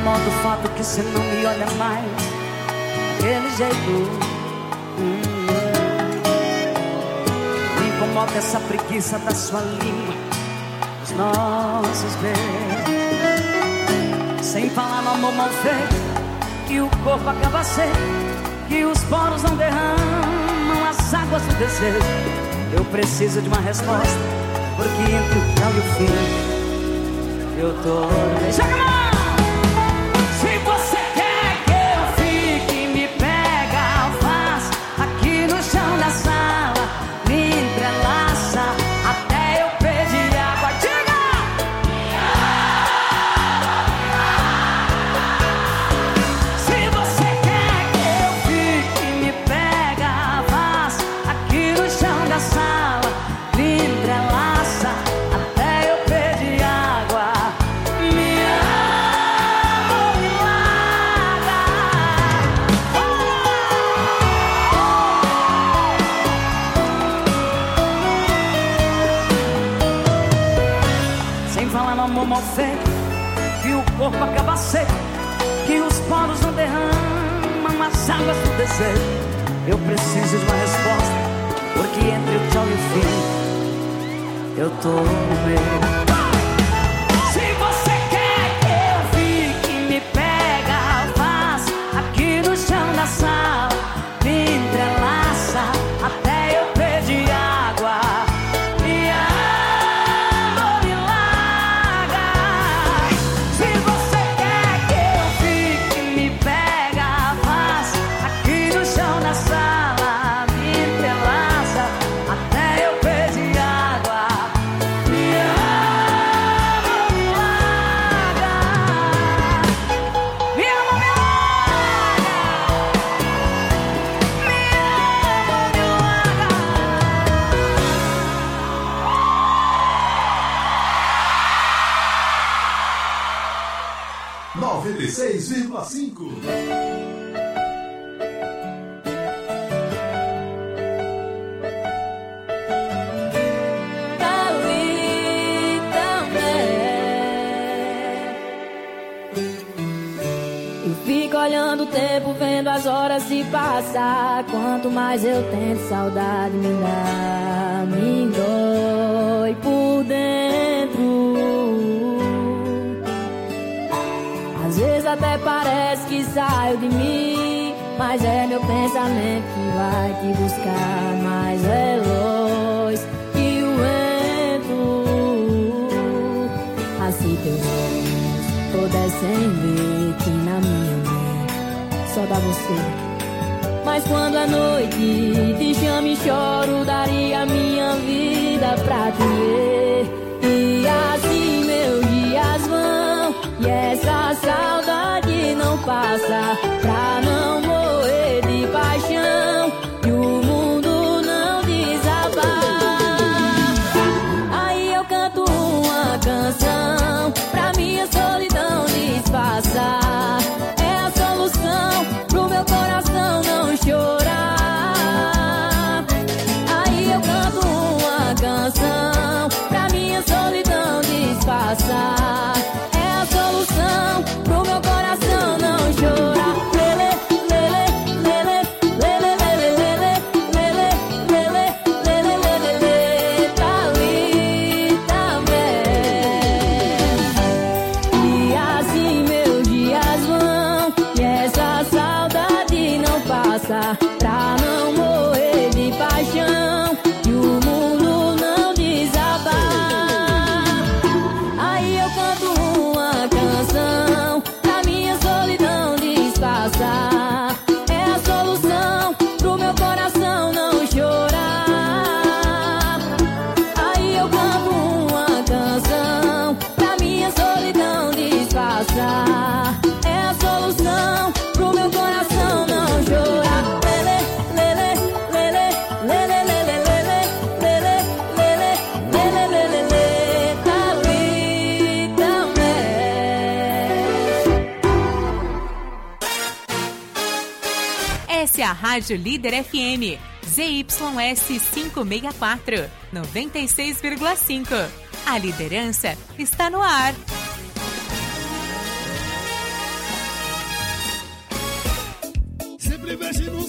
incomoda o fato que você não me olha mais daquele jeito. Me incomoda essa preguiça da sua língua, os nossos beijos. Sem falar no amor mal feito, que o corpo acaba seco, que os poros não derramam as águas do desejo. Eu preciso de uma resposta, porque entre o tchau e o fim eu tô... Joga a mão! Se você quer que eu fique, me pega, faz aqui no chão da sala, me entrelaça até eu pedir água. Diga! Se você quer que eu fique, me pega, faz aqui no chão da sala, me entrelaça até eu pedir água. Me ama ou me larga. Sem falar no amor mal feito, que o corpo acaba seco, que os poros não derramam as águas do desejo. Eu preciso de uma resposta, porque entre o tchau e o fim eu tô no meio. Se você quer que eu fique, me pega, faz aqui no chão da sala, me entrelaça até eu pedir água. Me ama ou me larga. Se você quer que eu fique, me pega, faz aqui no chão da sala, me entrelaça até eu pedir água. Me ama ou me larga. Me ama ou me larga. Me ama ou me larga. 96,5. Ali também. Eu fico olhando o tempo, vendo as horas se passar. Quanto mais eu tento, saudade me dá, me dói por dentro. Às vezes até parece que saio de mim, mas é meu pensamento que vai te buscar mais veloz que o vento. Assim teus olhos pudessem ver que na minha mente só dá você. Mas quando a noite te chama e choro, daria a minha vida pra te ver. E assim meus dias vão, e essa saudade não passa, pra não morrer de paixão e o mundo não desabar. Aí eu canto uma canção pra minha solidão disfarçar. É a solução pro meu coração não chorar. Aí eu canto uma canção pra minha solidão disfarçar. É a solução pro meu coração não chorar. Lele, lele, lele, lele, lele, lele, lele, lele, lele, lele, tá ali também. E assim meus dias vão, e essa saudade não passa, pra não morrer de paixão e o mundo não desabar. Aí eu canto uma canção pra minha solidão disfarçar. É a solução pro meu coração não chorar. Aí eu canto uma canção pra minha solidão disfarçar. É a solução pro meu coração não chorar. Lele, lele, lele, lele, lele, lele, lele, lele, lele, lele, lele, tá ali também. Essa é a Rádio Líder FM, ZYS 564, 96,5. A liderança está no ar.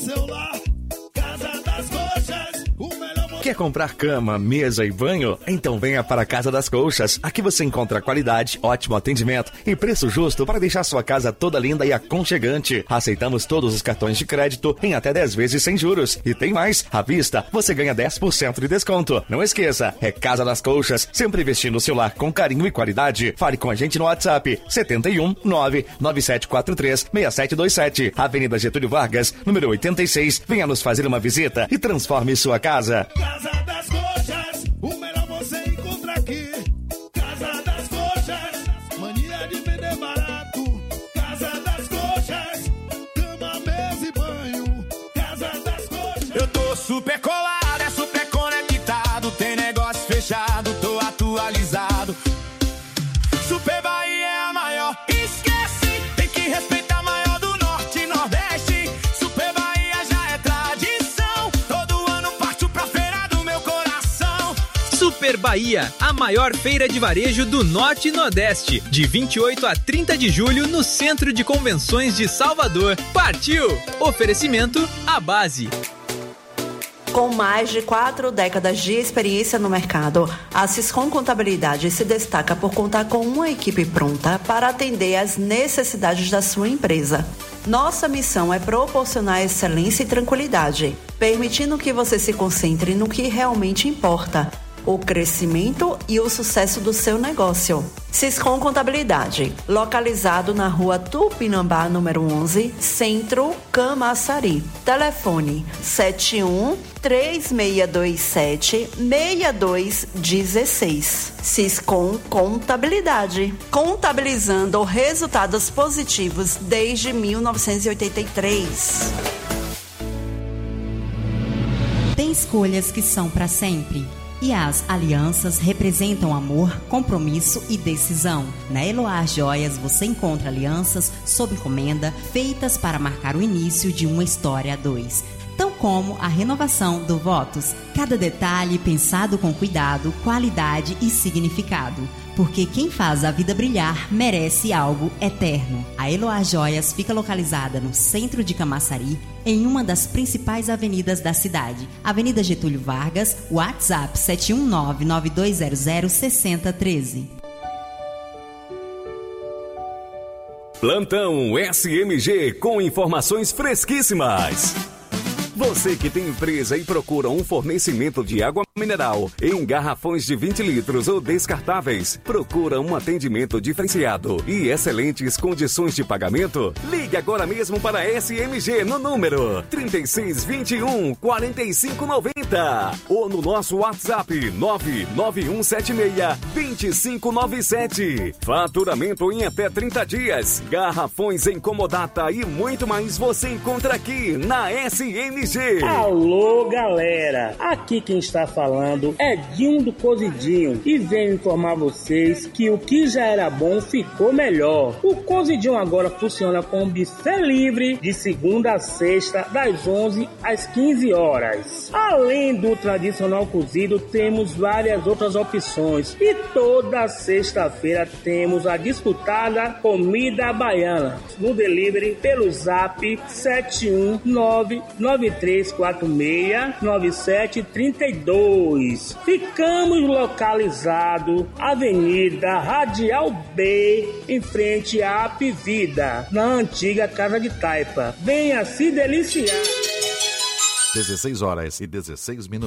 seu lar. Casa das Coxas, o melhor. Quer comprar cama, mesa e banho? Então venha para a Casa das Coxas. Aqui você encontra qualidade, ótimo atendimento e preço justo para deixar sua casa toda linda e aconchegante. Aceitamos todos os cartões de crédito em até 10 vezes sem juros. E tem mais, à vista, você ganha 10% de desconto. Não esqueça, é Casa das Coxas, sempre vestindo o seu lar com carinho e qualidade. Fale com a gente no WhatsApp 71 99743 6727, Avenida Getúlio Vargas, número 86. Venha nos fazer uma visita e transforme sua casa. Casa das Coxas, o melhor você encontra aqui. Casa das Coxas, mania de vender barato. Casa das Coxas, cama, mesa e banho. Casa das Coxas. Eu tô super colado, é super conectado. Tem negócio fechado, tô atualizado. Super Bahia é a maior. Esquece, tem que respeitar a maior do Norte e Nordeste. Super Bahia já é tradição. Todo ano parto pra feira do meu coração. Super Bahia, a maior feira de varejo do Norte e Nordeste, de 28 a 30 de julho no Centro de Convenções de Salvador. Partiu! Oferecimento à base. Com mais de 4 décadas de experiência no mercado, a Siscom Contabilidade se destaca por contar com uma equipe pronta para atender às necessidades da sua empresa. Nossa missão é proporcionar excelência e tranquilidade, permitindo que você se concentre no que realmente importa: o crescimento e o sucesso do seu negócio. Siscom Contabilidade, localizado na rua Tupinambá, número 11, Centro, Camaçari. Telefone 71-3627-6216. Siscom Contabilidade, contabilizando resultados positivos desde 1983. Tem escolhas que são para sempre. E as alianças representam amor, compromisso e decisão. Na Eloá Joias você encontra alianças sob encomenda feitas para marcar o início de uma história a dois. Tão como a renovação do votos. Cada detalhe pensado com cuidado, qualidade e significado. Porque quem faz a vida brilhar merece algo eterno. A Eloá Joias fica localizada no centro de Camaçari, em uma das principais avenidas da cidade. Avenida Getúlio Vargas, WhatsApp 719-9200-6013. Plantão SMG com informações fresquíssimas. Você que tem empresa e procura um fornecimento de água mineral em garrafões de 20 litros ou descartáveis, procura um atendimento diferenciado e excelentes condições de pagamento? Ligue agora mesmo para a SMG no número 3621-4590 ou no nosso WhatsApp 99176-2597. Faturamento em até 30 dias, garrafões em comodata e muito mais você encontra aqui na SMG. Alô, galera! Aqui quem está falando é Dinho do Cozidinho e venho informar vocês que o que já era bom ficou melhor. O Cozidinho agora funciona com buffet livre de segunda a sexta, das 11 às 15 horas. Além do tradicional cozido, temos várias outras opções e toda sexta-feira temos a disputada comida baiana no delivery pelo zap 71993469732. Ficamos localizados Avenida Radial B, em frente à Apivida, na antiga Casa de Taipa. Venha se deliciar. 16h16.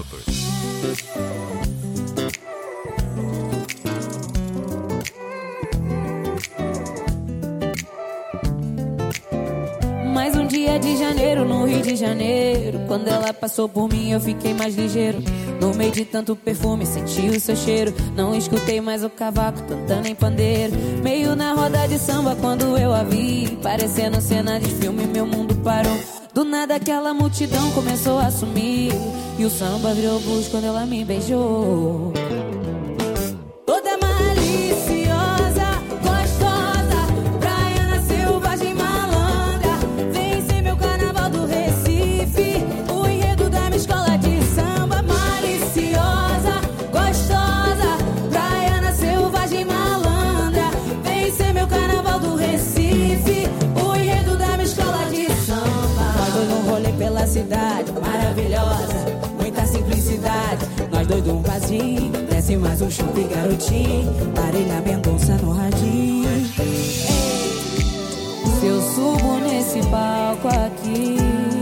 Mais um dia de janeiro no Rio de Janeiro. Quando ela passou por mim eu fiquei mais ligeiro. No meio de tanto perfume senti o seu cheiro. Não escutei mais o cavaco cantando em pandeiro. Meio na roda de samba quando eu a vi, parecendo cena de filme, meu mundo parou. Do nada aquela multidão começou a sumir e o samba virou blues quando ela me beijou. Toda maliciosa, gostosa, praiana, selvagem, malandra. Vem ser meu carnaval do Recife, o enredo da minha escola de samba. Maliciosa, gostosa, praiana, selvagem, malandra. Vem ser meu carnaval do Recife, o enredo da minha escola de samba. Nós dois no rolê pela jardim. Desce mais um chupe, garotinho. Marília Mendonça no radinho. Se eu subo nesse palco aqui,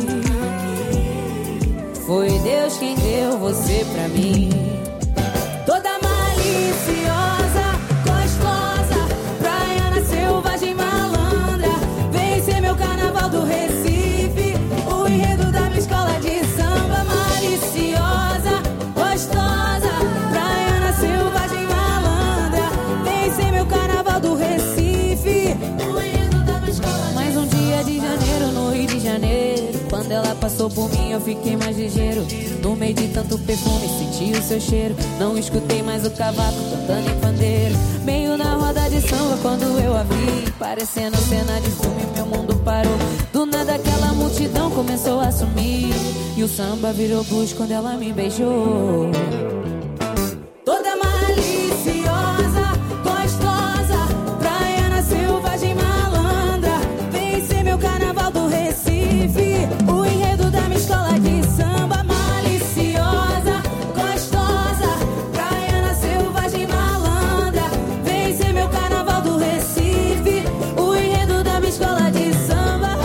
foi Deus quem deu você pra mim. Toda maliciosa, gostosa, praiana, selvagem, malandra. Vem ser meu carnaval do Recife, o enredo da minha escola de samba. Maliciosa, gostosa, praiana, selvagem, malandra. Vem ser meu carnaval do Recife, o enredo da minha escola de samba. Mais um dia de janeiro no Rio de Janeiro. Quando ela passou por mim eu fiquei mais ligeiro. No meio de tanto perfume senti o seu cheiro. Não escutei mais o cavaco cantando em pandeiro. Meio na roda de samba quando eu a vi, parecendo cena de filme, meu mundo parou. Do nada aquela multidão começou a sumir, e o samba virou blues quando ela me beijou. Toda maliciosa, gostosa, praiana, selvagem, malandra. Vem ser meu carnaval do Recife, o enredo da minha escola de samba. Maliciosa, gostosa, praiana, selvagem, malandra. Vem ser meu carnaval do Recife, o enredo da minha escola de samba.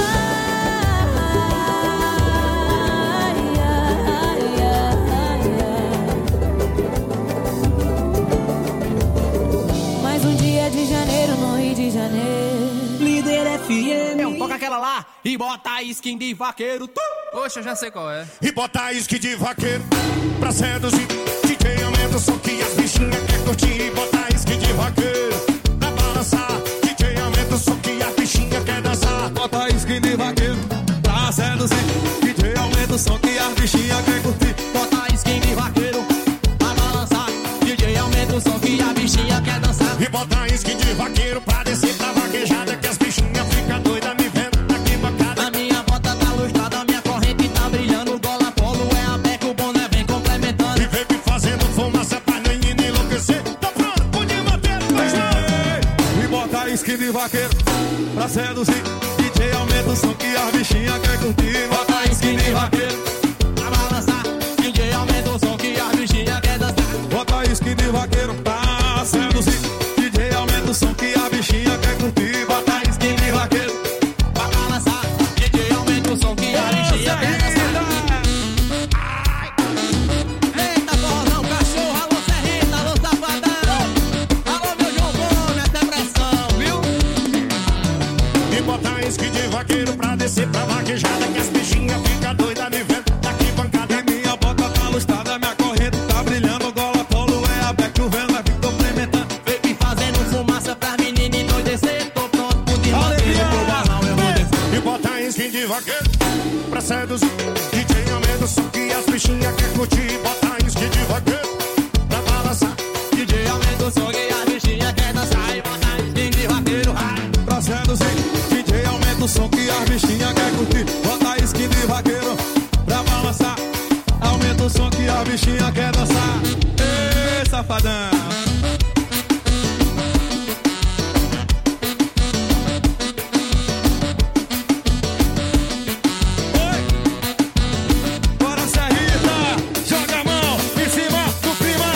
Mais um dia de janeiro no Rio de Janeiro. Líder FM. Toca aquela lá e bota a skin de vaqueiro. Poxa, eu já sei qual é. E bota a skin de vaqueiro pra seduzir. DJ aumenta o som que as bichinhas quer curtir. E bota a skin de vaqueiro pra balançar. DJ aumenta o som que as bichinhas quer dançar. Bota a skin de vaqueiro pra seduzir. DJ aumenta o som que as bichinhas quer curtir. Bota a skin de vaqueiro pra balançar. DJ aumenta o som que a bichinha quer dançar. E bota a skin de vaqueiro pra descer pra vaquejada, que as bichinhas ficam doidas me vendo aqui bancada. A minha bota tá lustrada, a minha corrente tá brilhando. Gola polo é a beca, o boné vem complementando. E vem me fazendo fumaça pra menina enlouquecer. Tá pronto, podia bater, mas não. E bota a skin de vaqueiro pra seduzir. DJ aumenta o som que as bichinhas quer curtir. Bota a skin de vaqueiro pra balançar. DJ aumenta o som que as bichinhas quer dançar. Bota a skin de vaqueiro pra seduzir. DJ aumenta o som que a bichinha quer curtir. Bota a skin de vaqueiro pra balançar. DJ aumenta o som que a bichinha quer dançar. Eita, forrozão, cachorro, alô Serrita, alô Safadão. Alô meu João Gomes, até pressão, viu? E bota a skin de vaqueiro pra descer pra vaquejada, que as bichinhas ficam doidas me vendo daqui bancada. E minha bota tá lustrada, minha corrente tá brilhando. Gola polo é a beca, o vento vai vir complementando. Vem me fazendo fumaça pras meninas endoidecer. Tô pronto pro desmanteiro, pro balão eu vou descer. E bota a skin de vaqueiro pra seduzir. DJ aumenta o som que as bichinhas quer curtir. Bota a skin de vaqueiro pra balançar. DJ aumenta o som que as bichinhas quer dançar. E bota a skin de vaqueiro pra seduzir. DJ aumenta o som que as bichinhas quer curtir. Bota a skin de vaqueiro pra balançar. Aumenta o som que a bichinha quer dançar. Ê, safadão. Bora, Serrita. Joga a mão em cima do clima.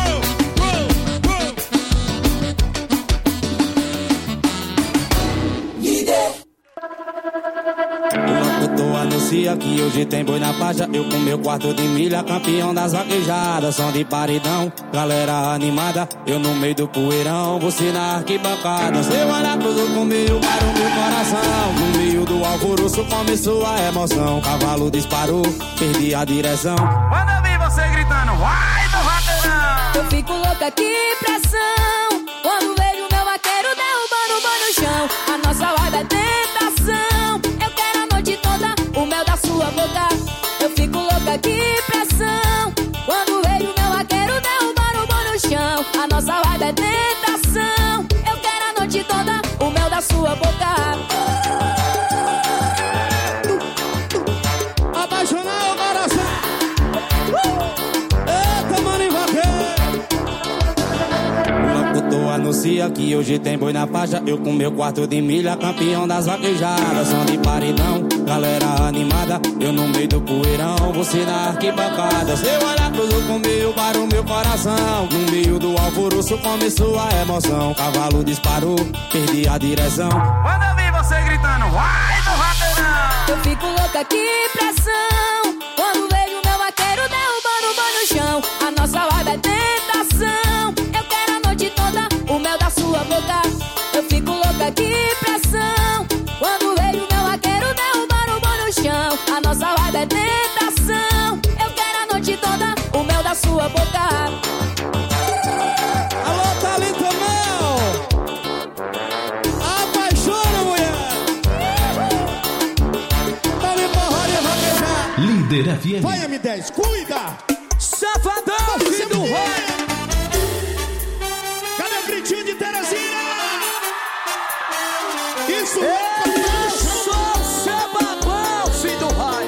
O locutor anuncia que hoje tem boi na faixa. Eu com meu quarto de milha, campeão das vaquejadas. Som de paredão, galera animada. Eu no meio do poeirão, você na arquibancada. Seu aracudo comigo para o meu coração. No meio do alvoroço começou a emoção. Cavalo disparou, perdi a direção. Manda vir você gritando, vai do vaqueirão. Eu fico louca, que pressão, quando vejo meu vaqueiro derrubando o boi no chão. A nossa vibe é tentação, eu quero a noite toda o mel da sua boca. Eu fico louca, que pressão, quando vejo meu vaqueiro derrubando o boi no chão. A nossa vibe é tentação, eu quero a noite toda o mel da sua boca. Apaixonar o coração. Eita, mano, vaqueiro. O locutor anuncia que hoje tem boi na faixa. Eu com meu quarto de milha, campeão das vaquejadas. Som de paredão, galera animada. Eu no meio do poeirão, você na arquibancada. Seu olhar cruzou com o meu para o meu coração. No meio do alvoroço começou a emoção. Cavalo disparou, perdi a direção. Quando eu vi você gritando, vai do vaqueirão. Eu fico louca, que pressão. Quando vejo meu vaqueiro derrubando o boi no chão. A nossa vibe é tentação. Eu quero a noite toda o mel da sua boca. Eu fico louca, que pressão. Quando vejo meu vaqueiro derrubando o boi no chão. A nossa vibe é tentação. Eu quero a noite toda o mel da sua boca. Alô, Thalita Mel! Apaixona, mulher! Thalita Roda vaquejar! Líder FM. Vai, M10, cuida! Safadão, filho do Roy! Cadê o gritinho de Teresina? Isso Eu sou seu babão, filho do Roy!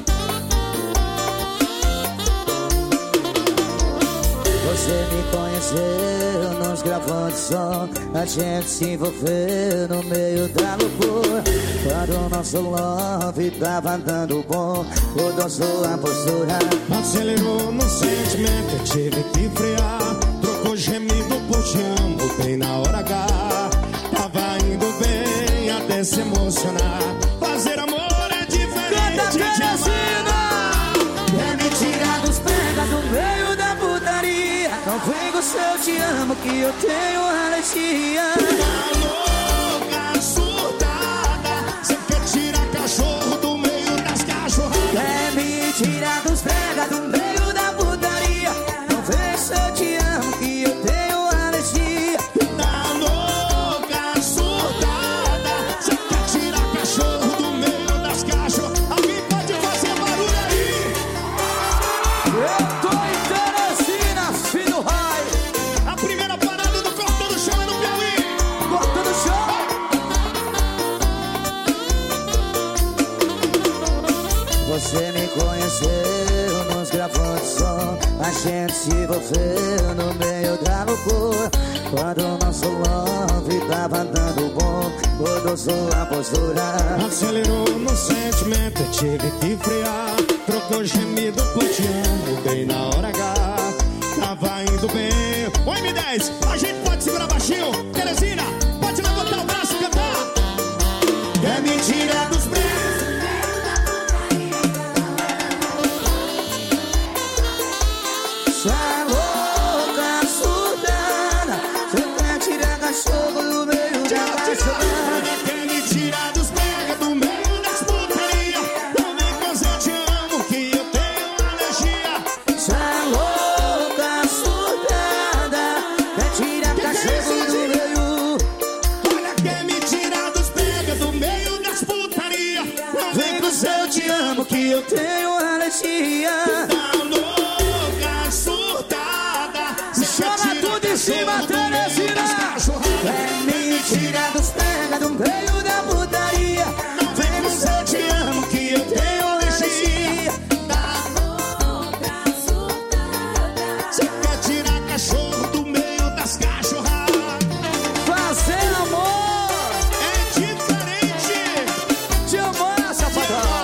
Você me conheceu nos gravando som. A gente se envolveu no meio da loucura. Quando o nosso love tava dando bom, mudou sua postura. Acelerou no sentimento, eu tive que frear. Trocou gemido por te amo, bem na hora H. Tava indo bem até se emocionar. Fazer amor é diferente de amar. É me tirar dos pega do meio da putaria. Não vem com o seu te amo que eu tenho alergia. Tá louca, surtada. Cê quer tirar cachorro do meio das cachorradas. É me tirar dos pega do meio da putaria. Não vem com o seu te amo que eu tenho alergia. Tá louca, surtada. Cê quer tirar cachorro do meio das cachorradas. Alguém pode fazer barulho aí? Eu tô em Teresina, filho do Roy! A primeira parada do Cortando Show é no Piauí. Cortando show! Você me conheceu nos gravando som. A gente se envolveu no meio da loucura. Quando o nosso love tava dando bom, mudou sua postura. Acelerou no sentimento, eu tive que frear. Trocou gemido por te amo, bem na hora H. Tava indo bem. Ô M10, a gente pode segurar baixinho. Teresina, pode levantar o braço e cantar. É mentira dos preços. Sua louca surtada. Você quer tirar cachorro do meio da cachorrada. Quer me tirar dos pega do meio das putaria. Não vem com eu te amo que eu tenho alergia. Sua louca surtada. Quer tirar cachorro do meio. Olha, quer me tirar dos pega do meio das putaria. Não Vem com o eu te amo que eu tenho alergia. Tá louca, surtada. Chama tudo em cima, Teresina! É mentira dos pega do meio da putaria. Vem com eu te amo que eu tenho alergia. Você quer tirar cachorro do meio das cachorradas. Fazer amor! É diferente. Te amar, safadão!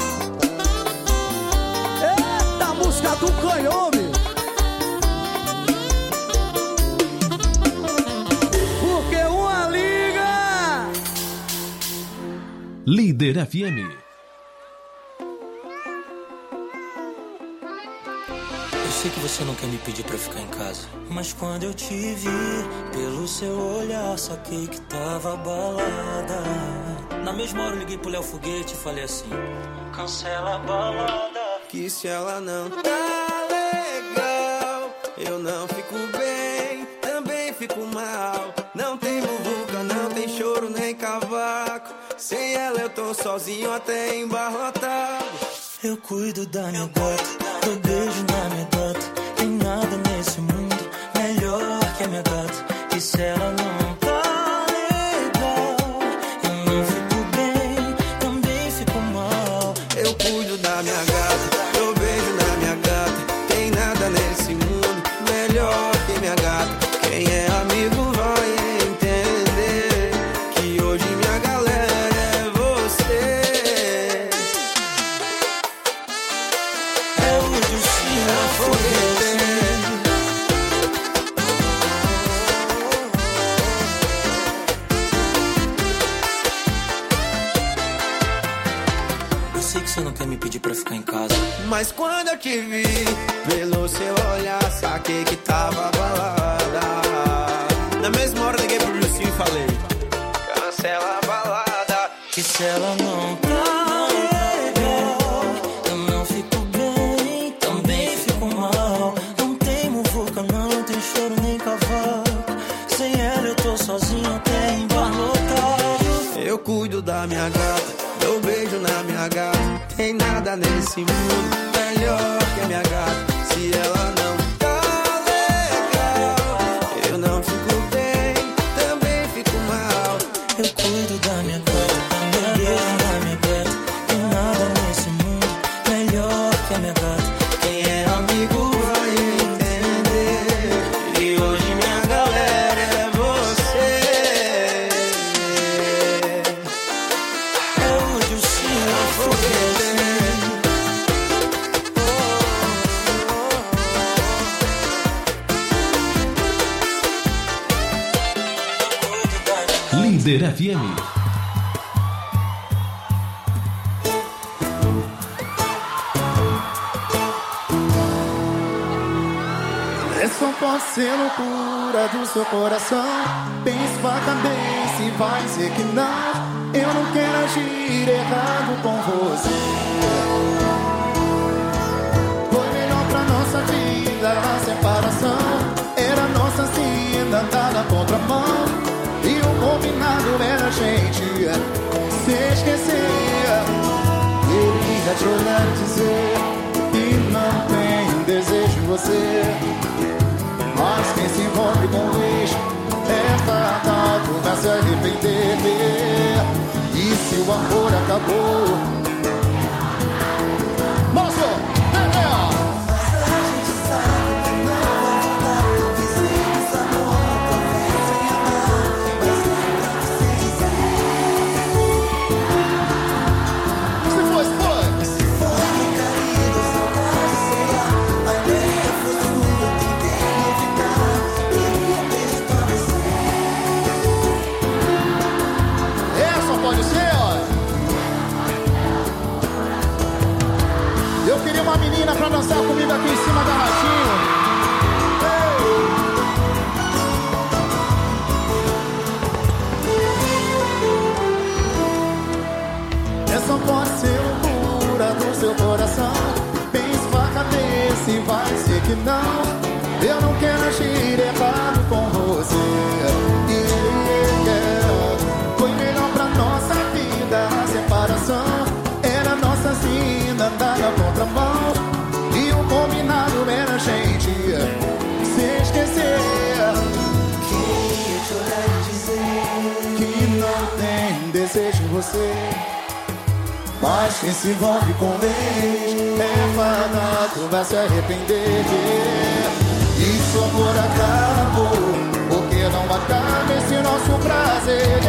Eita, música do canhome! Porque uma liga! Líder FM. Eu sei que você não quer me pedir pra ficar em casa, mas quando eu te vi, pelo seu olhar, saquei que tava balada. Na mesma hora eu liguei pro Léo Foguete e falei assim: cancela a balada. Que se ela não tá legal, eu não fico bem, também fico mal. Não tem muvuca, não tem choro nem cavaco. Sem ela eu tô sozinho até embarrotado. Eu cuido da minha gata, dou beijo na minha gata. Tem nada nesse mundo melhor que a minha gata. E se ela não tá legal, eu não fico bem, também fico mal. Eu cuido da minha gata, dou beijo na minha gata. Tem nada nesse mundo melhor que minha gata. Quem é amigo vai Você não quer me pedir pra ficar em casa? Mas quando eu te vi, pelo seu olhar, saquei que tava balada. Na mesma hora liguei pro Wilson e falei: cancela a balada. Que se ela não tá legal, eu não fico bem, também fico mal. Não tem muvuca, não tem choro nem cavalo. Sem ela eu tô sozinho até em bar lotado. Eu cuido da minha gata, dou beijo na minha gata. Tem nada nesse mundo melhor que a minha gata. Se ela não tá legal, eu não fico bem, também fico mal. Eu cuido da minha gata, dou beijo na minha gata. Tem nada nesse mundo melhor que a minha gata. Quem é amigo vai entender. E hoje minha galera é você. É hoje o senhor foguete. Líder FM. Essa pode ser loucura do seu coração. Pense, faca bem, se vai dizer que não. Eu não quero agir errado com você. Foi melhor pra nossa vida a separação. Era nossa sina andar na contramão. E o combinado era a gente se esquecer. Queria te olhar e dizer que não tenho desejo em você. Mas quem se envolve com o lixo é fatal, vai se arrepender. E se o amor acabou, moço, vem, ó. Mas a gente sabe que não vai voltar. Fizemos amor outra vez sem amar. Mas lembra você dizer. Se foi, se foi no carinho do seu caso, sei lá. A ideia foi sua, tentei evitar. Queria beijo pra você. Essa pode ser, ó. Eu queria uma menina pra dançar comigo aqui em cima da radinho. Essa pode ser loucura do seu coração. Pense, faca desse, vai ser que não. Eu não quero agir errado com você. Foi melhor pra nossa vida a separação. Era nossa sina andar na contramão. E o combinado era a gente se esquecer. Queria te olhar e dizer que não tem desejo em você. Mas quem se envolve com beijo é fadado, vai se arrepender. Isso amor acabou, porque não acaba esse nosso prazer.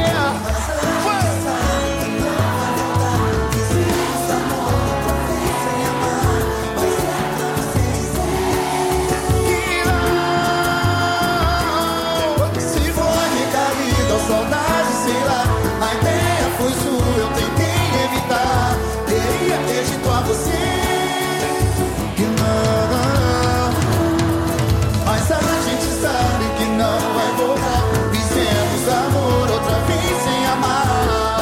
Saudade, sei lá, a ideia foi sua, eu tentei evitar. Teria ter dito a você que não, mas a gente sabe que não vai voltar. Fizemos amor outra vez sem amar.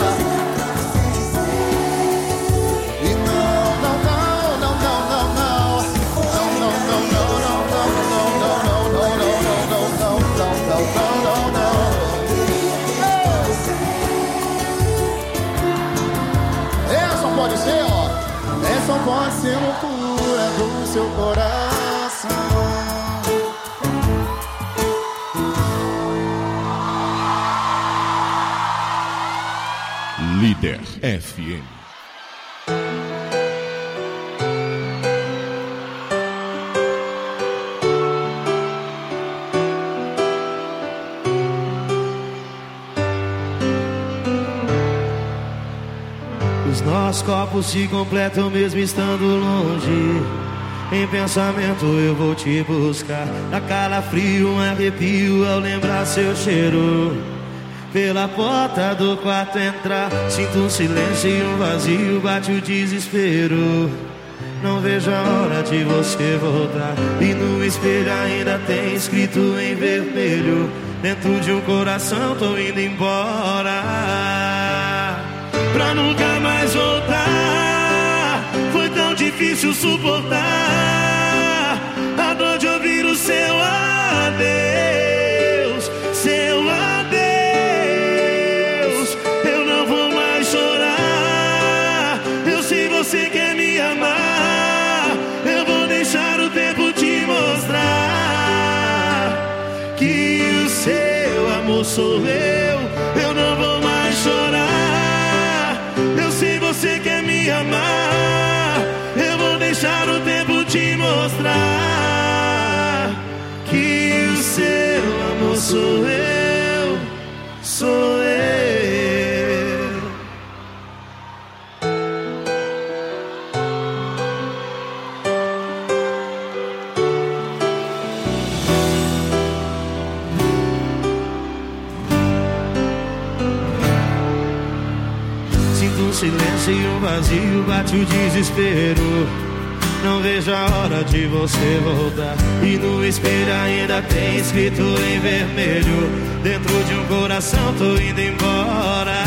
E não, não, não, não, não, não, não. Não, não, não, não, não, não, não, não, não, não, não, não, não, não, não, não. Pode ser, ó. Essa pode ser loucura do seu coração. Líder FM. Nossos corpos se completam mesmo estando longe. Em pensamento eu vou te buscar. Dá calafrio, um arrepio ao lembrar seu cheiro. pela porta do quarto entrar. Sinto um silêncio e um vazio, bate o desespero. Não vejo a hora de você voltar. E no espelho ainda tem escrito em vermelho: dentro de um coração tô indo embora, pra nunca mais voltar. Foi tão difícil suportar a dor de ouvir o seu adeus, seu adeus. Eu não vou mais chorar. Eu sei você quer me amar. Eu vou deixar o tempo te mostrar que o seu amor sou eu. Eu não vou mais chorar. Eu sei você quer me amar. Eu vou deixar o tempo te mostrar que o seu amor sou eu, sou eu. Sinto um silêncio e um vazio, bate o desespero. Não vejo a hora de você voltar. E no espelho ainda tem escrito em vermelho: dentro de um coração tô indo embora,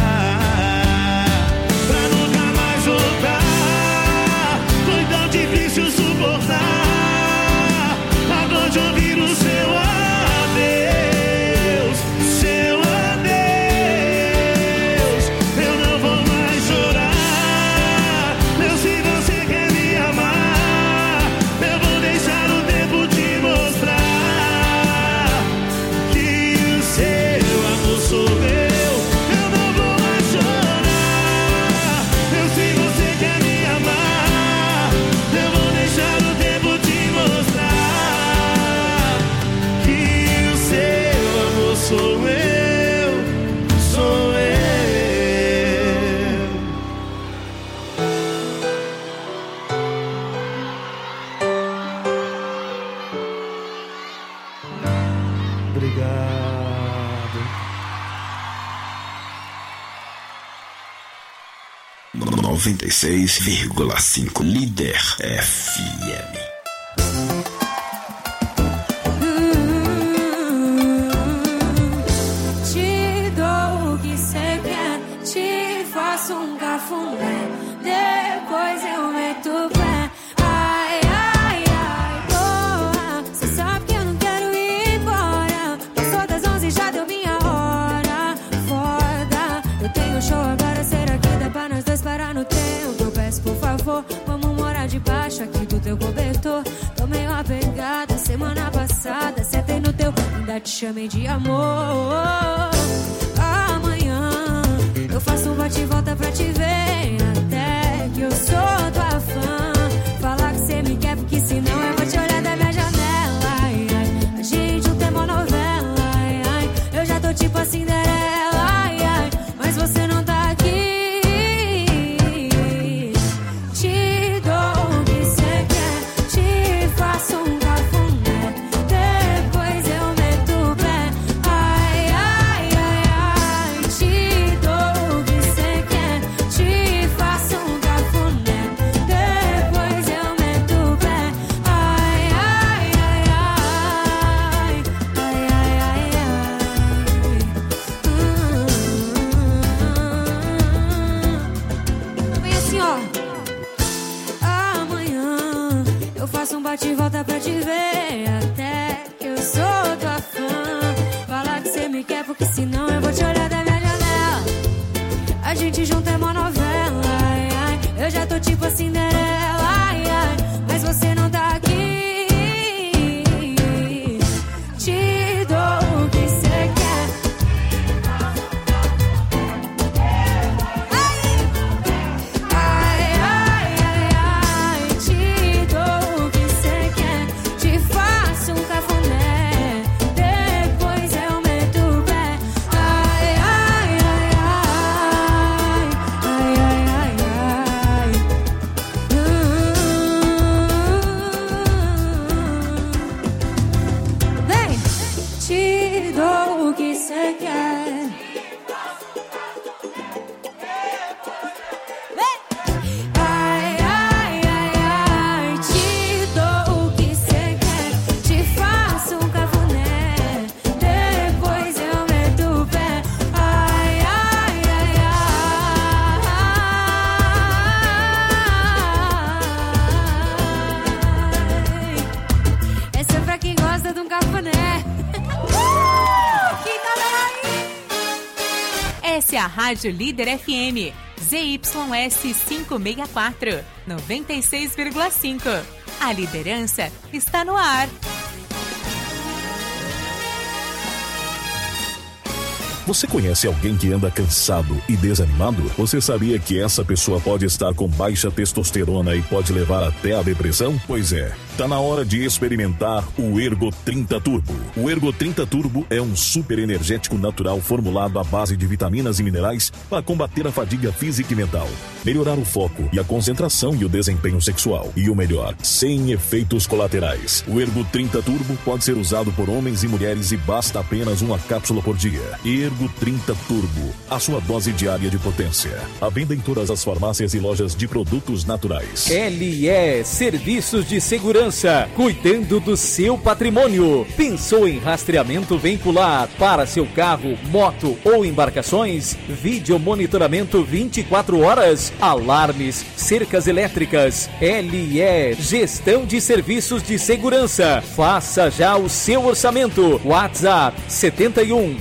pra nunca mais voltar. Foi tão difícil suportar a dor de ouvir o seu adeus, seu adeus. Eu não vou mais chorar. Eu sei você quer me amar. Eu vou deixar o tempo te mostrar que o seu amor sou eu. Eu não vou mais chorar. Eu sei você quer me amar. Eu vou deixar o tempo te mostrar que o seu amor sou eu, sou eu. Obrigado. 96,5 Líder FM. Te dou o que cê quer, te faço um cafuné, depois eu meto o pé. Ai, ai, ai, boa. Cê sabe que eu não quero ir embora. Passou das 11, já deu minha hora. Foda, eu tenho show agora, será que dá pra nós dois parar no tempo? Eu peço por favor, vamos morar debaixo aqui do teu cobertor. Tomei uma pegada semana passada, sentei no teu, ainda te chamei de amor. Amanhã eu faço um bate e volta pra te ver, até que eu sou tua fã. Falar que cê me quer, porque senão eu vou te olhar da minha janela. Ai, ai, a gente não tem novela. Ai, ai, eu já tô tipo a Cinderela. Ai, ai, mas você não tá aqui. Te dou o que cê quer, te faço um cafuné, depois eu meto o pé. Ai, ai, ai, ai. Te dou o que cê quer, te faço um cafuné, depois eu meto o pé. Ai, ai, ai, ai. Ai, ai, ai, ai. Vem assim, ó. Amanhã eu faço um bate e volta pra te ver, até que eu sou tua fã. Falar que cê me quer, porque senão eu vou te olhar da minha janela. A gente junto é uma novela. Ai, ai, eu já tô tipo a Cinderela. Ai, ai, mas você não tá aqui. Te dou o que cê quer. Ai, ai, ai, ai. Te dou o que cê quer, te faço um cafuné, depois eu meto o pé. Ai, ai, ai, ai. Ai, ai, ai, ai. a Rádio Líder FM, ZYS 564, 96,5. A liderança está no ar. Você conhece alguém que anda cansado e desanimado? Você sabia que essa pessoa pode estar com baixa testosterona e pode levar até a depressão? Pois é, tá na hora de experimentar o Ergo 30 Turbo. O Ergo 30 Turbo é um super energético natural formulado à base de vitaminas e minerais para combater a fadiga física e mental, melhorar o foco e a concentração e o desempenho sexual. E o melhor, sem efeitos colaterais. O Ergo 30 Turbo pode ser usado por homens e mulheres e basta apenas uma cápsula por dia. Ergo 30 Turbo, a sua dose diária de potência. À venda em todas as farmácias e lojas de produtos naturais. LE Serviços de Segurança, cuidando do seu patrimônio. Pensou em rastreamento veicular para seu carro, moto ou embarcações? Vídeo monitoramento 24 horas, alarmes, cercas elétricas. LE Gestão de Serviços de Segurança. Faça já o seu orçamento. WhatsApp 71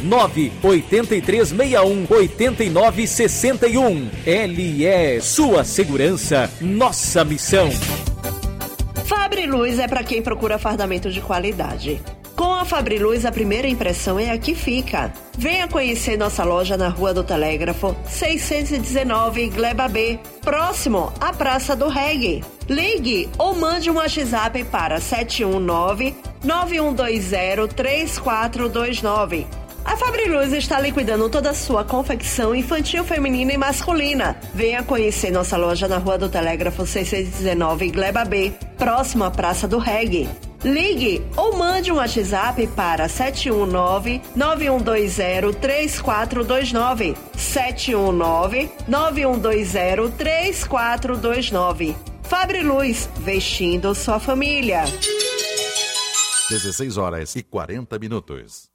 98361 8961. LE Sua Segurança, nossa missão. Fabriluz é para quem procura fardamento de qualidade. Com a Fabriluz, a primeira impressão é a que fica. Venha conhecer nossa loja na Rua do Telégrafo, 619, Gleba B, próximo à Praça do Reggae. Ligue ou mande um WhatsApp para 719-9120-3429. A Fabriluz está liquidando toda a sua confecção infantil, feminina e masculina. Venha conhecer nossa loja na Rua do Telégrafo 619 Gleba B, próximo à Praça do Reggae. Ligue ou mande um WhatsApp para 719-9120-3429. 719-9120-3429. Fabriluz, vestindo sua família. 16 horas e 40 minutos.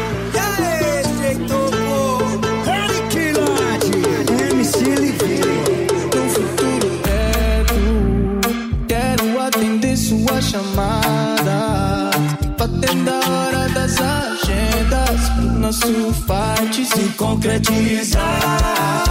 MC Livinho, no futuro quero atender sua chamada, batendo a hora das agendas, pro nosso fight se concretizar.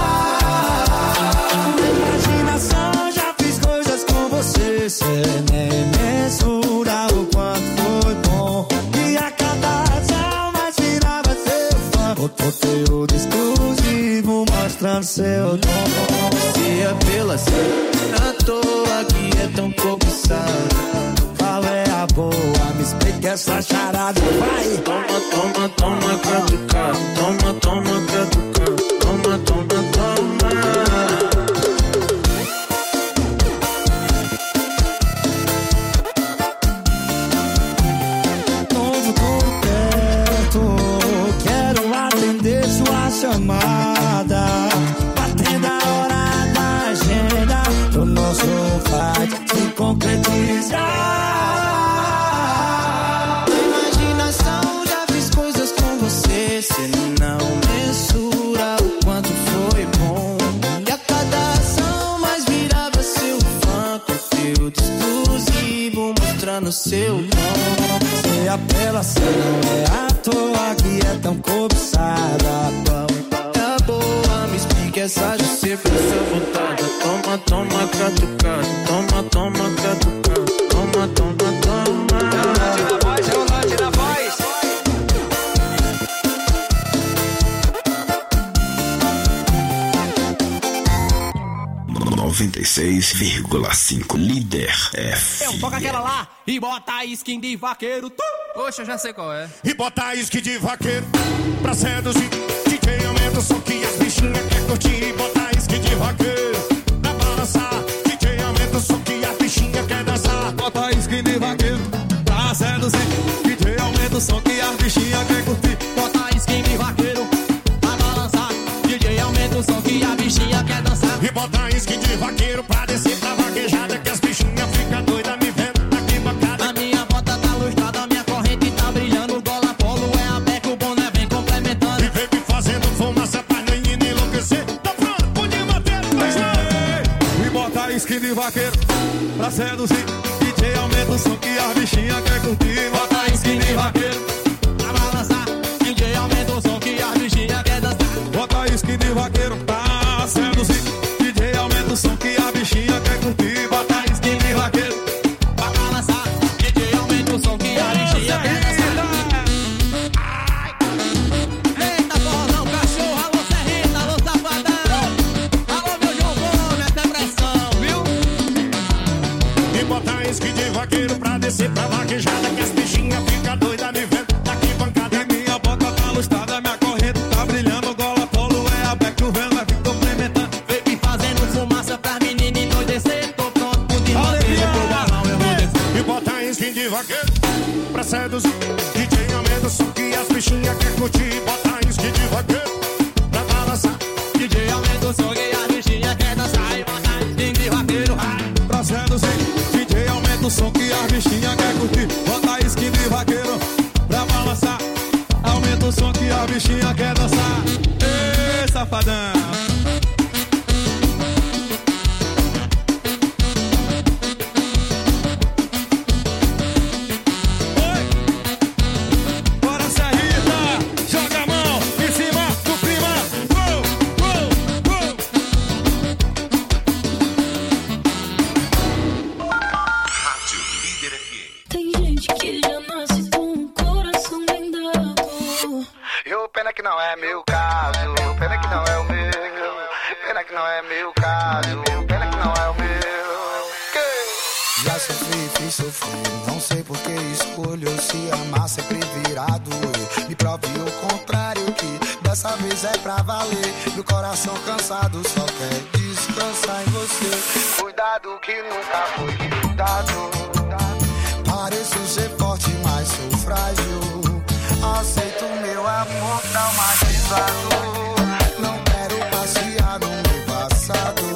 Imaginação, já fiz coisas com você, cê nem mensura o quanto foi bom. E a cada ação mais virava seu fã, conteúdo exclusivo mostrando seu dom. Se é pela cena à toa que é tão cobiçada, qual é a boa? Me explica essa charada, vai! Toma, toma, toma, catucado, toma, toma, catucado, toma, toma, toma. Chamada, batendo a hora da agenda, pro nosso fight se concretizar. Imaginação, já fiz coisas com você, cê não mensura o quanto foi bom. E a cada ação mais virava seu fã, conteúdo exclusivo mostrando seu dom. Se apelação é à toa que é tão cobiçada, essa justiça essa vontade. Toma, toma, catucado. Toma, toma, catucado. Toma, toma, toma. É o lote da voz. 96,5 Líder FM. Toca aquela lá e bota a skin de vaqueiro. Poxa, eu já sei qual é. E bota a skin de vaqueiro pra seduzir. DJ aumenta o som que as bichinhas quer curtir. E bota a skin de vaqueiro pra balançar. DJ aumenta o som que as bichinhas quer dançar. Bota a skin de vaqueiro pra seduzir. DJ aumenta o som que as bichinhas quer curtir. Bota a skin de vaqueiro pra balançar. DJ aumenta o som que a bichinha quer dançar. E bota a skin de vaqueiro pra descer pra vaquejada, que as bichinhas ficam doidas me vendo aqui bancada. A minha bota tá lustrada, a minha corrente tá brilhando. Gola polo é a beca, o boné vem complementando. E vem me fazendo fumaça pra menino enlouquecer. Tá pronto, pode manter, mas não. E bota a skin de vaqueiro pra seduzir. DJ aumenta o som que as bichinhas quer curtir. Bota a skin de vaqueiro pra balançar. DJ aumenta o som que as bichinhas quer dançar. Bota a skin de vaqueiro seduzir. DJ aumenta o som que as bichinhas quer curtir. Bota isque de vaqueiro pra balançar. DJ aumenta o som que as bichinhas quer dançar. E bota isque de vaqueiro pra seduzir. DJ aumenta o som que as bichinhas quer curtir. Bota isque de vaqueiro pra balançar. Aumenta o som que a bichinha quer dançar. Ei, safadão. Não sei por que escolho se amar sempre virar doer. Me prove o contrário que dessa vez é pra valer. Meu coração cansado só quer descansar em você. Cuidado que nunca foi cuidado. Pareço ser forte, mas sou frágil. Aceito meu amor traumatizado. Não quero passear no meu passado.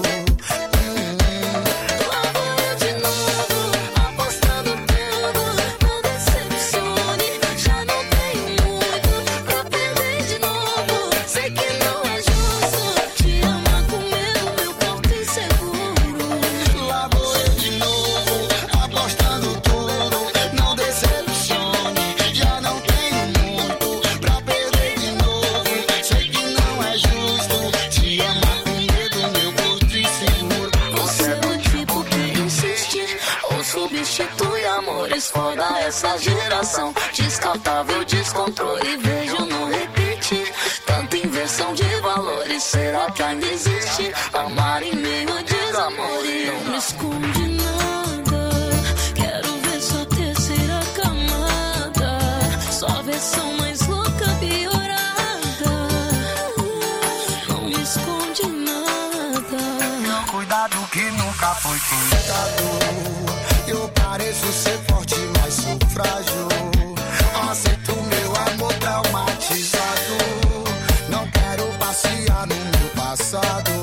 Foda essa geração, descartável descontrole, vejo no repetir. Tanta inversão de valores, será que ainda existe? Amar em meio a desamor e não me esconde nada. Quero ver sua terceira camada, sua versão mais louca piorada. Não me esconde nada. Cuidado que nunca foi cuidado. Eu pareço ser forte, mas sou frágil. Aceito meu amor traumatizado. Não quero passear no meu passado.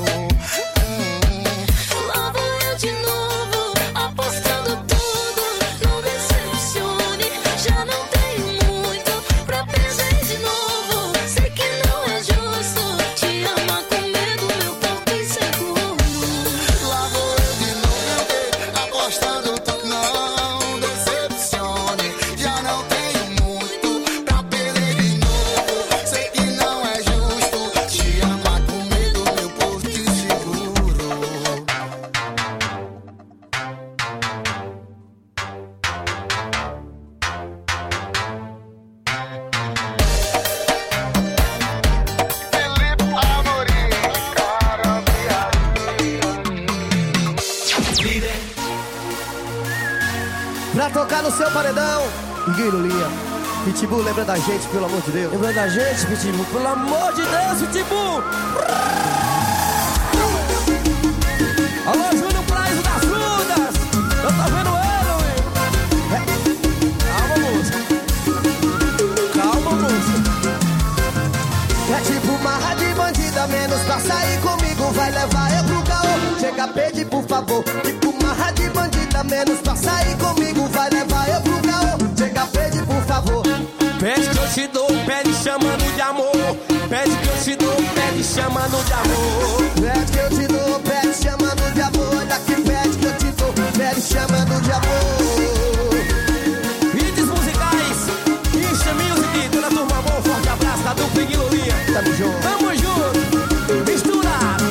Lá vou eu de novo, apostando tudo. Não decepcione, já não tenho muito pra perder de novo. Sei que não é justo te amar com medo, meu corpo inseguro. Lá vou eu de novo, apostando tudo. Pra tocar no seu paredão, Guilherme Linha. Pitbull, lembra da gente, pelo amor de Deus. Lembra da gente, Pitbull, pelo amor de Deus, Pitbull. Alô, Júnior Prazo das Frutas. Eu tô vendo ele, Calma, moça. Calma, moça. É tipo marra de bandida, menos pra sair comigo. Vai levar eu pro caô. Chega, pede por favor. Tipo marra de bandida, menos pra sair comigo. Vai levar eu pro caô. Chega, pede por favor. Pede que eu te dou, pede chamando de amor. Pede que eu te dou, pede chamando de amor. Pede que eu te dou, pede chamando de amor. Olha que pede que eu te dou, pede chamando de amor. Hits musicais, Insta Music, toda a turma bom, forte abraço da dupla Guilherme. Tamo junto. Tamo junto, misturado.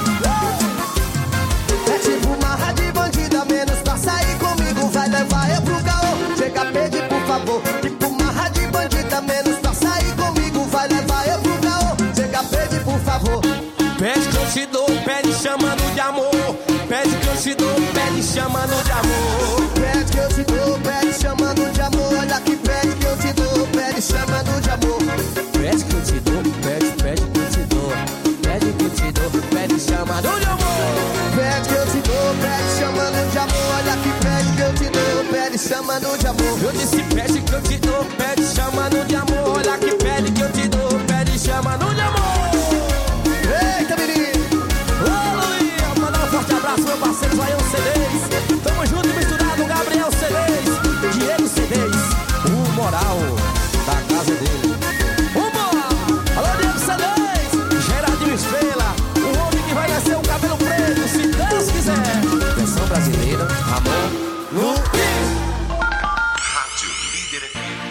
É tipo marra de bandida, menos pra sair comigo. Vai levar eu pro caô. Chega, pede por favor. Tipo marra de bandida, menos pra sair comigo. Vai levar eu pro caô. Chega, pede por favor. Pede que eu te dou, pede chamando de amor. Pede que eu te dou, pede chamando de amor. Pede que eu te dou, pede chamando de amor. Olha que pede que eu te dou, pede chamando de amor. Pede que eu te dou, pede que eu te dou. Pede que eu te dou, pede chamando de amor. Pede que eu te dou, pede chamando de amor. Olha que pede que eu te dou, pede chamando de amor. Eu disse pede que eu te dou, pede chamando de amor. Olha que pede que eu te dou, pede chamando de amor. Eita, menino! Ô, Lulinha, mandar um forte abraço, meu parceiro Zoião CDs. Tamo junto e misturado, Gabriel CDs, Diego CDs, o moral da casa dele. Alô, Diego CDs, Gerardinho Estrela, o homem que vai nascer o cabelo preto, se Deus quiser. Versão brasileira, amor, no Rádio Líder FM.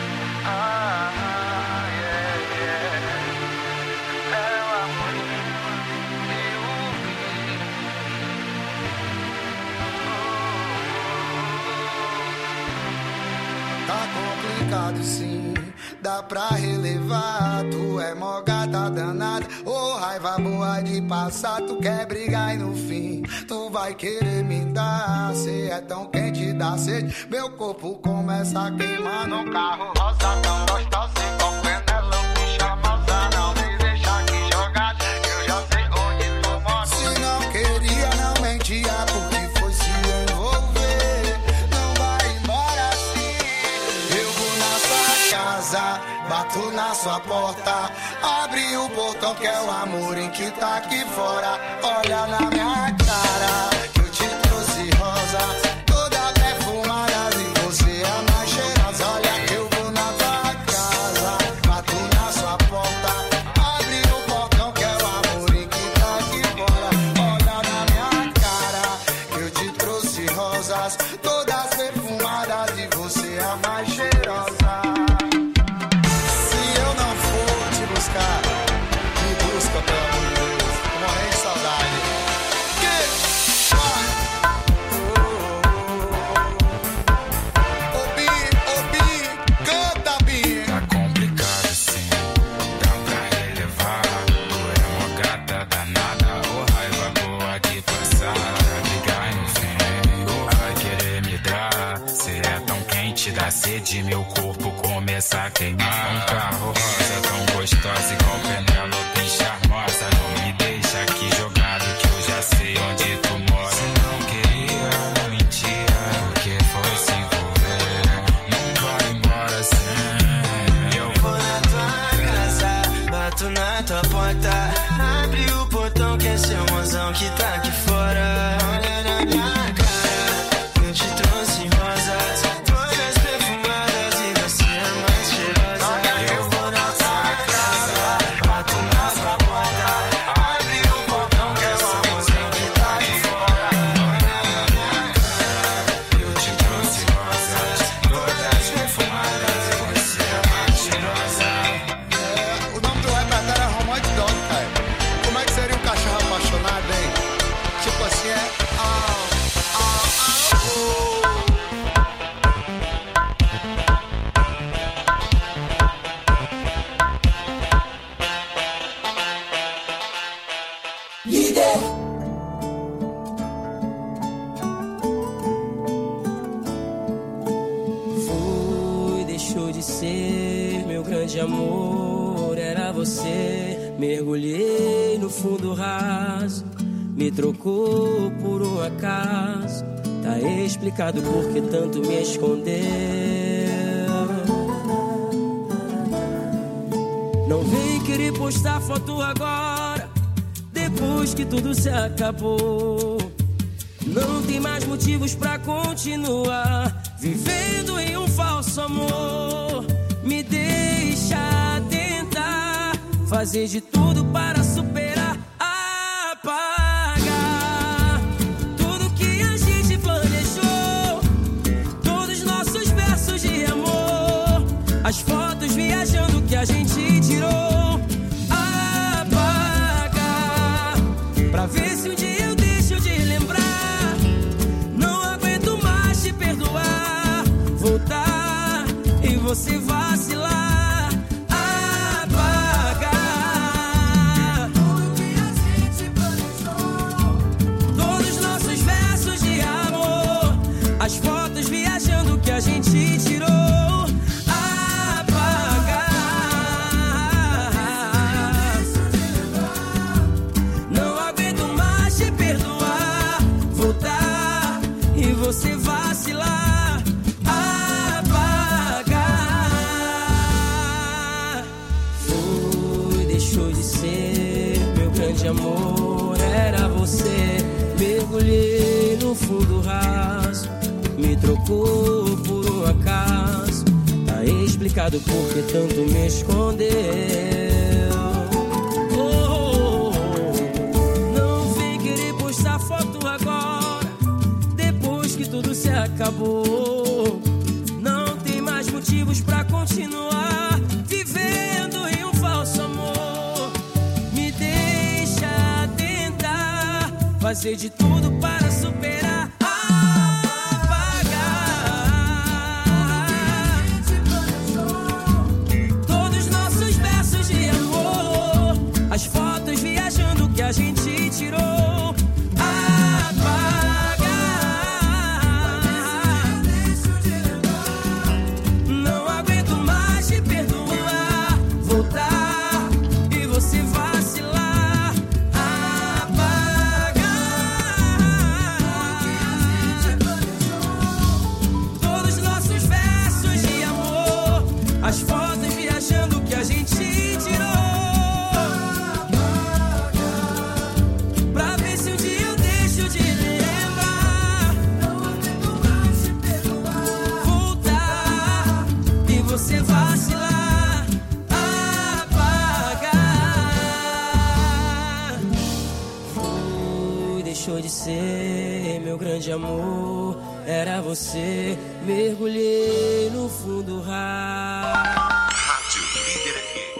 Tá complicado sim, dá pra relevar. Tu é mó gata danada, ô raiva boa de passar. Tu quer brigar e no fim tu vai querer me dar. Cê é tão quente, dá sede, meu corpo começa a queimar. No carro rosa tão gostosa, com penelão que chamaza. Não me deixa aqui jogado, eu já sei onde tu mora. Se não queria, não mentia, porque foi se envolver. Não vai embora assim. Eu vou na sua casa, bato na sua porta, abre o portão que é o amor em que tá aqui fora. Olha na minha cara, que eu te trouxe rosas, toda perfumada e você é a mais cheirosa. Olha que eu vou na tua casa, bato na sua porta, abre o portão que é o amor em que tá aqui fora. Olha na minha cara, que eu te trouxe rosas, todas perfumadas e você é a mais cheirosa. Me busca, pelo amor de Deus. Tô morrendo de saudade. Ô, Bi, canta, Bi. Tá complicado assim, dá pra relevar. Tu é uma gata danada, ô raiva boa de passar. Brigar no fim, ou vai querer me dar. Cê é tão quente, dá sede, meu corpo começa a queimar. Um carro rosa tão gostosa, igual Penélope charmosa. Não me deixa aqui jogado, que eu já sei onde tu mora. Se não queria, não mentia, porque foi se envolver. Não vai embora sem. Eu vou na tua casa, bato na tua porta, abre o portão que é seu mozão que tá aqui fora. Olha na minha cara, eu te trouxe rosas, todas perfumadas e você é mais cheirosa. Eu vou na tua casa, bato na sua porta, abre o portão que é seu mozão que tá aqui fora. Olha na minha cara, eu te trouxe rosas, todas perfumadas e você é mais cheirosa. O nome do repertório é Romance Dog, cara. Como é que seria um cachorro apaixonado, hein? Tipo assim, Líder. Foi, deixou de ser meu grande amor, era você. Mergulhei no fundo raso, me trocou por um acaso. Tá explicado por que tanto me escondeu. Não vem querer postar foto agora, depois que tudo se acabou. Não tem mais motivos pra continuar vivendo em um falso amor. Me deixa tentar fazer de tudo para superar, apagar tudo que a gente planejou, todos nossos versos de amor, as fotos viajando que a gente tirou, apagar pra ver se um dia eu deixo de lembrar. Não aguento mais te perdoar, voltar e você vacilar. As fotos viajando que a gente tirou, apagar. Não aguento mais te perdoar, voltar e você vacilar, apagar. amor era você. Mergulhei no fundo raso, me trocou por um acaso. Tá explicado por que tanto me escondeu. Não vem querer postar foto agora, depois que tudo se acabou. Não tem mais motivos pra continuar vivendo em um falso amor. Me deixa tentar fazer de tudo para superar, apagar todos nossos versos de amor, as fotos viajando que a gente tirou. Não aguento mais te perdoar, voltar e você vacilar. Todos nossos versos de amor, as fotos viajando que a gente tirou. Pra ver se um dia eu deixo de lembrar. Não aguento mais te perdoar, voltar e você vacilar, apagar. Deixou de ser meu grande amor, era você. Mergulhei no fundo raso. Rádio Líder FM.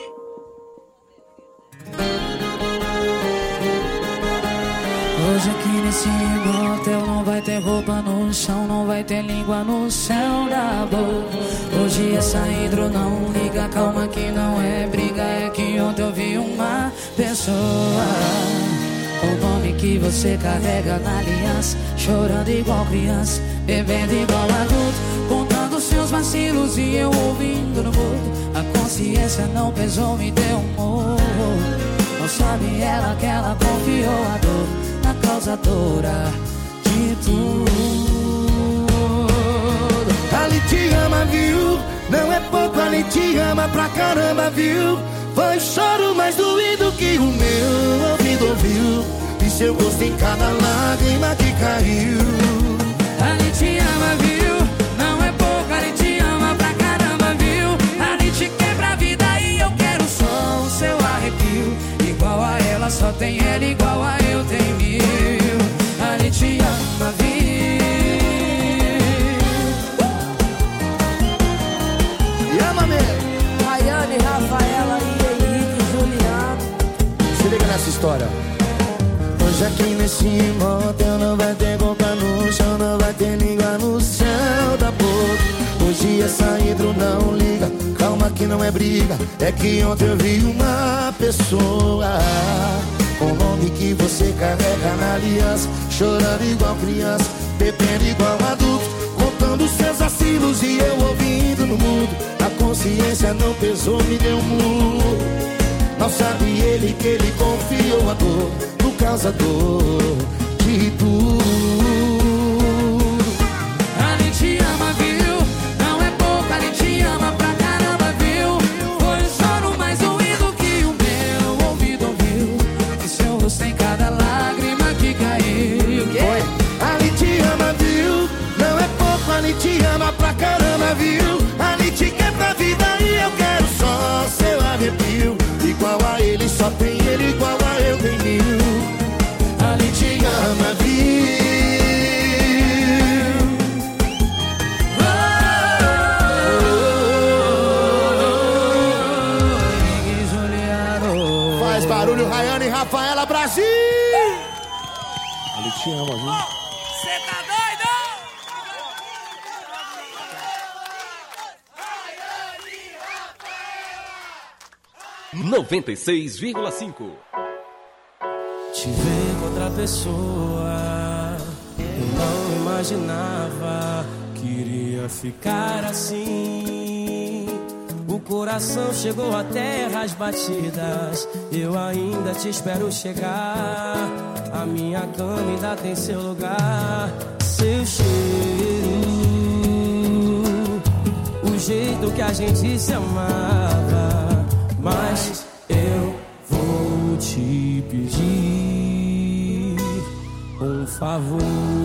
Hoje aqui nesse motel não vai ter roupa no chão, não vai ter língua no céu da boca. Hoje essa hidro não liga, calma que não é briga, é que ontem eu vi uma pessoa com o nome que você carrega na aliança, chorando igual criança, bebendo igual adulto, contando seus vacilos e eu ouvindo no mudo. A consciência não pesou, me deu um morro. Não sabe ela que ela confiou a dor na causadora de tudo. Ali te ama, viu? Não é pouco, ali te ama pra caramba, viu? Foi choro mais doído que o meu ouvido ouviu, e seu gosto em cada lágrima que caiu. Ali te ama, viu? Não é pouco, ali te ama pra caramba, viu? Ali te quebra a vida e eu quero só o seu arrepio. Igual a ela só tem ela, igual a eu tem mil. Ali te ama, viu? E ama mesmo. Rayane, Rafaela e Henrique Juliano. Se liga nessa história. Hoje aqui nesse motel não vai ter roupa no chão, não vai ter língua no céu da boca. Hoje essa hidro não liga, calma que não é briga, é que ontem eu vi uma pessoa com o nome que você carrega na aliança, chorando igual criança, bebendo igual adulto, contando seus vacilos e eu ouvindo no mudo. A consciência não pesou, me deu um murro. Não sabe ele que ele confiou a dor no causador de tudo. Ali te ama, viu? Não é pouco, ali te ama pra caramba, viu? Foi o choro mais doído que o meu ouvido ouviu, e seu rosto em cada lágrima que caiu. Oi, ali te ama, viu? Não é pouco, ali te ama pra caramba, viu? Ali te quer pra vida e eu quero só seu arrepio. Igual a ele, só tem ele, igual a eu tem mil. Ali te ama, viu? Faz barulho, Rayane e Rafaela, Brasil! Ali te ama, viu? Cê tá doido? 96,5. Te ver com outra pessoa, eu não imaginava que iria ficar assim. O coração chegou a terras batidas, eu ainda te espero chegar. A minha cama ainda tem seu lugar, seu cheiro, o jeito que a gente se amava. Mas eu vou te pedir um favor.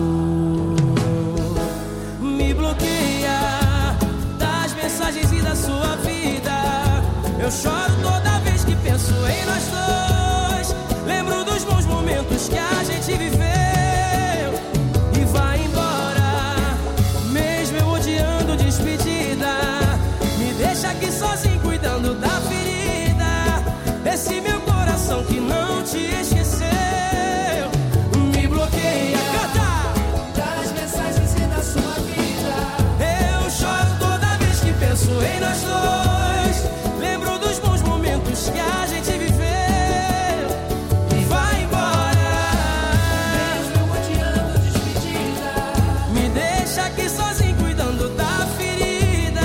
Me bloqueia das mensagens e da sua vida. Eu choro toda vez que penso em nós dois. Lembro dos bons momentos que a gente viveu e vai embora, mesmo eu odiando despedida. Me deixa aqui sozinho cuidando da ferida desse meu coração que não te esqueceu. Me bloqueia, canta! Das mensagens e da sua vida. Eu choro toda vez que penso em nós dois. Lembro dos bons momentos que a gente viveu e vai embora, mesmo eu odiando despedida. Me deixa aqui sozinho cuidando da ferida.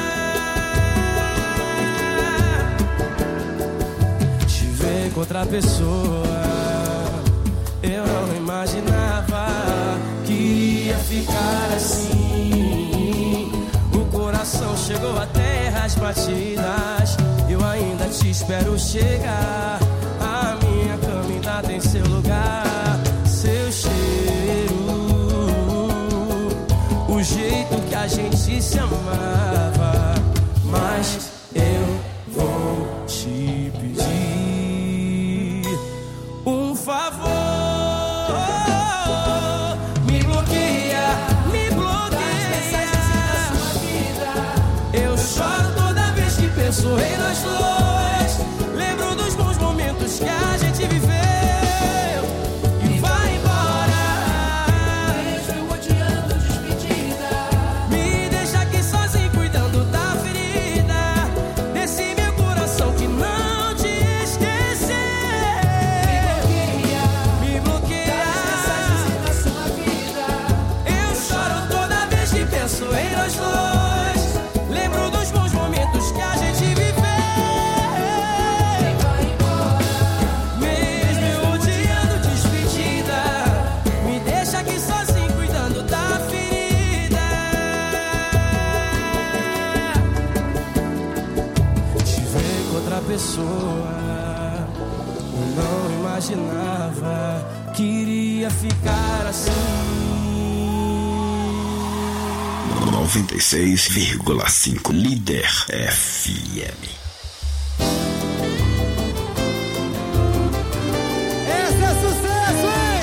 Te ver com outra pessoa, eu não imaginava que ia ficar assim. O coração chegou até as batidas. Eu ainda te espero chegar. A minha cama ainda tem seu lugar, seu cheiro, o jeito que a gente se amava. Mas eu vou te pedir um favor. Me bloqueia, me bloqueia. Eu choro toda vez que penso em nós dois. Lembro dos bons momentos que a gente viveu e vai embora, mesmo eu odiando despedida. Me deixa aqui sozinho cuidando da ferida desse meu coração que não te esqueceu. Me bloqueia das mensagens da sua vida. Eu choro toda vez que penso em nós dois. Lembro dos bons momentos que a gente viveu e vai embora, mesmo eu odiando despedida. Me deixa aqui sozinho cuidando da ferida. Te ver com outra pessoa, eu não imaginava que iria ficar assim. 96,5 Líder FM. Esse é sucesso, hein?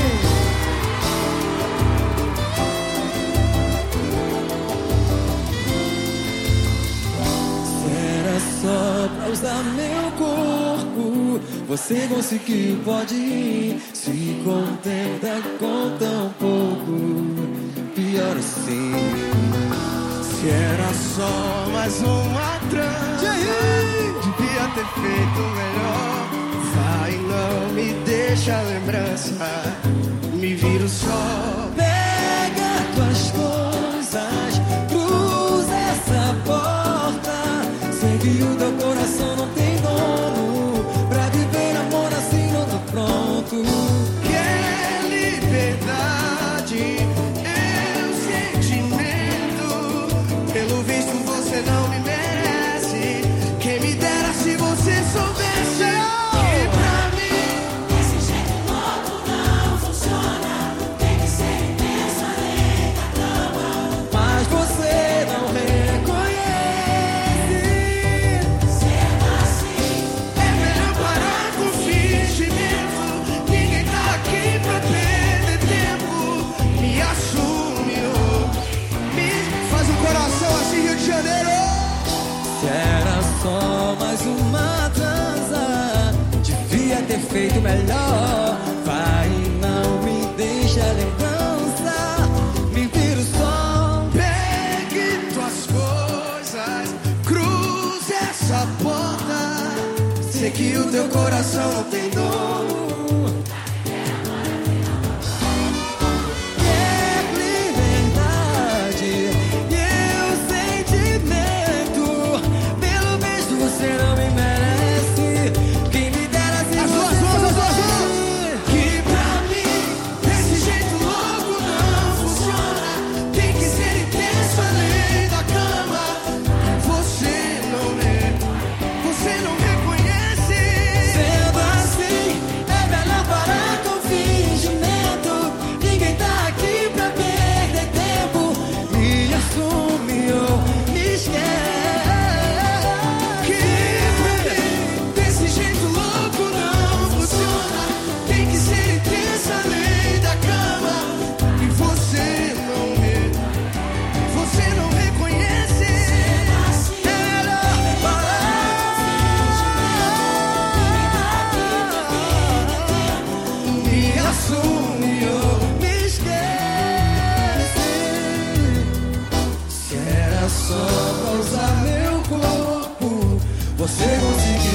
Se era só pra usar meu corpo, você conseguiu, pode ir. Se contenta com tão pouco, pior assim. Se era só mais uma trança, devia ter feito melhor. Vai, não me deixa a lembrança, me vira o sol. Pega tuas coisas, cruza essa porta. Sei que o teu coração não tem dono. Pra viver amor assim não tô pronto. Quer liberdade, pelo visto você não me merece. Quem me dera se você soubesse que pra mim esse jeito louco não funciona. Tem que ser intenso além da cama. Mas você não reconhece. Sendo assim, é melhor parar com fingimento. Ninguém tá aqui pra perder tempo. Me assume, me faz um coração assim, Rio de Janeiro. Se era só mais uma transa, devia ter feito melhor. Vai, não me deixa a lembrança, me vira o som. Pegue tuas coisas, cruze essa porta. Sei que o teu coração não tem dono. Você não me merece. Quem me dera se as você duas. Que pra mim esse jeito louco não funciona. Tem que ser intenso além da cama. Você não reconhece. Sendo assim,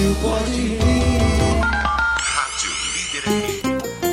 viu pode ir. Rádio Líder FM.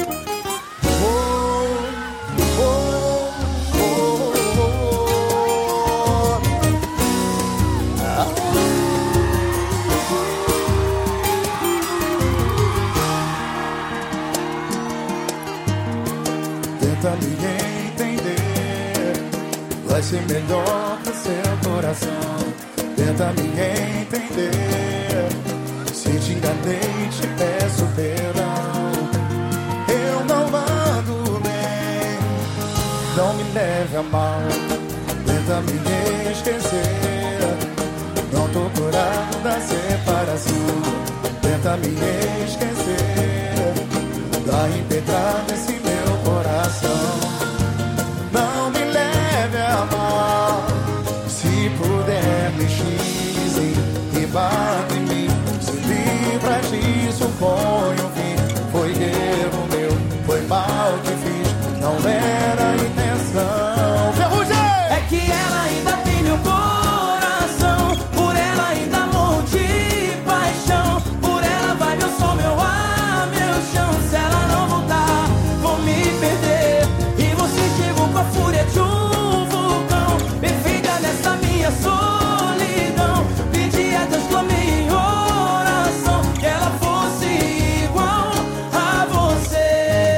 Tenta me entender, vai ser melhor pro seu coração. Tenta me entender, se te enganei te peço perdão. Eu não ando bem, não me leve a mal. Tenta me esquecer, não tô curado da separação. Tenta me esquecer da impetrada esse meu coração. Não me leve a mal, se puder me xingem e bate em mim. Se livra disso, põe um fim. Foi erro meu, foi mal que fiz, não era a intenção. Ferrugem! É que ela ainda tem meu coração, por ela ainda morro de paixão. Por ela vai meu sol, meu ar, meu chão. Se ela não voltar, vou me perder. E você chegou com a fúria de um vulcão, perfeita nessa minha solidão. Pedi a Deus, clamei em oração, que ela fosse igual a você.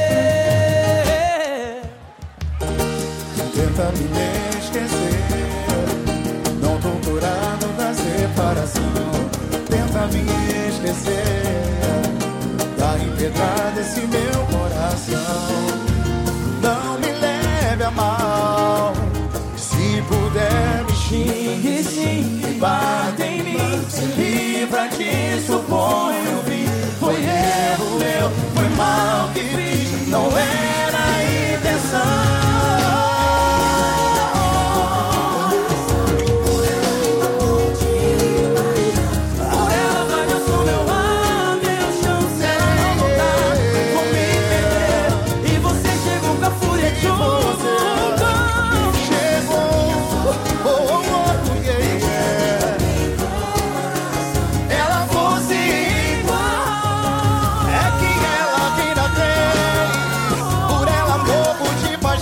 Tenta me esquecer, não tô curado da separação. Tenta me esquecer da impetrada esse meu coração. Não me leve a mal, se puder me xingue sim, e bate em mim. Se livra disso, põe um fim. Foi erro meu, foi mal que fiz, não era a intenção.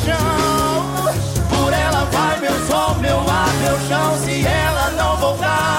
Se ela não voltar,